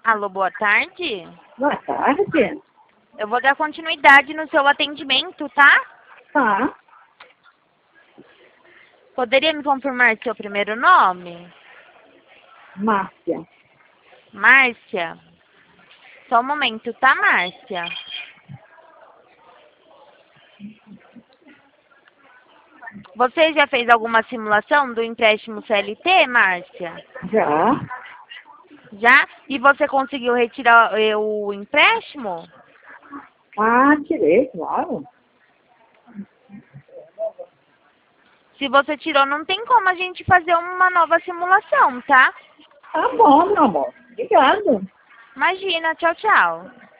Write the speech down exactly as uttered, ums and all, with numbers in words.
Alô, boa tarde. Boa tarde. Eu vou dar continuidade no seu atendimento, tá? Tá. Poderia me confirmar seu primeiro nome? Márcia. Márcia. Só um momento, tá, Márcia? Você já fez alguma simulação do empréstimo C L T, Márcia? Já. Já? E você conseguiu retirar eh, o empréstimo? Ah, tirei, claro. Se você tirou, não tem como a gente fazer uma nova simulação, tá? Tá bom, meu amor. Obrigado. Imagina, tchau, tchau.